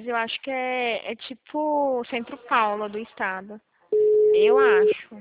mas eu acho que é tipo Centro Paula do estado. Eu acho.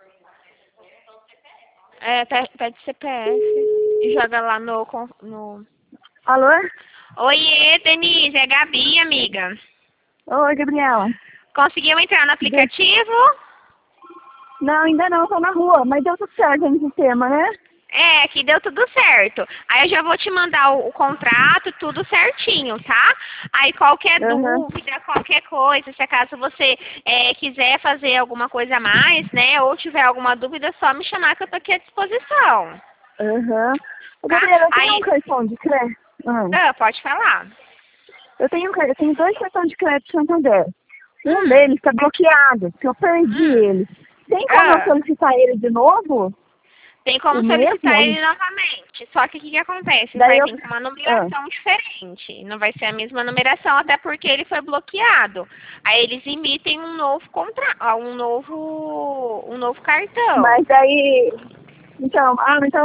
Pede CPF e joga lá no... Alô? Oiê, Denise, é Gabi, amiga. Oi, Gabriela. Conseguiu entrar no aplicativo? Não, ainda não, tô na rua, mas deu tudo certo no sistema, né? É, que deu tudo certo. Aí eu já vou te mandar o contrato, tudo certinho, tá? Aí qualquer Aham, dúvida, qualquer coisa, se acaso você quiser fazer alguma coisa a mais, né? Ou tiver alguma dúvida, é só me chamar que eu tô aqui à disposição, aham. Ô, tá? Gabriela, eu tenho um Aí, cartão de crédito. pode falar. Eu tenho dois cartões de crédito Santander. Um Hum, deles está bloqueado, que eu perdi hum, ele. Tem como eu ah. solicitar ele de novo? Tem O como mesmo? solicitar ele novamente. Só que o que acontece? Daí Vai eu... vir com uma Ah, numeração diferente. Não vai ser a mesma numeração, até porque ele foi bloqueado. Aí eles emitem um novo um novo cartão. mas daí... Então, então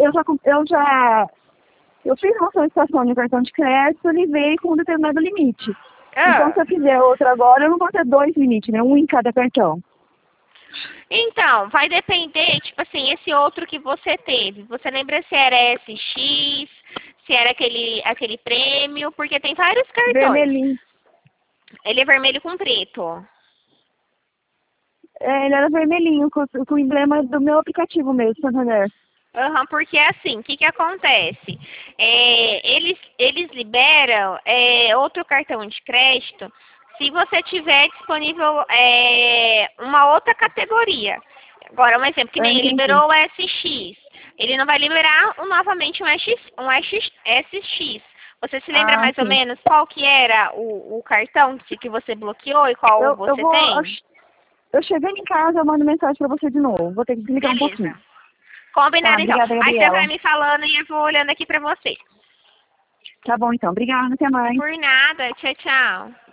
eu fiz uma solicitação de cartão de crédito, ele veio com um determinado limite. Então, se Ah. eu fizer outro agora, eu não vou ter dois limites, né? Um em cada cartão. Então, vai depender, tipo assim, esse outro que você teve. Você lembra se era SX, se era aquele prêmio, porque tem vários cartões. Vermelhinho. Ele é vermelho com preto. É, ele era vermelhinho, com o emblema do meu aplicativo mesmo, Santander. Aham, porque assim, o que acontece? Eles liberam outro cartão de crédito se você tiver disponível uma outra categoria. Agora, um exemplo, que Eu nem ele entendi. liberou o SX. Ele não vai liberar novamente um SX. Você se lembra Ah, mais ou sim. menos qual que era o cartão que você bloqueou e qual Eu você vou... tem? Eu chegando em casa, eu mando mensagem pra você de novo. Vou ter que desligar um pouquinho. Beleza. Tá, Combinado, então. obrigada, Aí você Gabriela. vai me falando e eu vou olhando aqui pra você. Tá bom, então. Obrigada, até mais. Por nada. Tchau, tchau.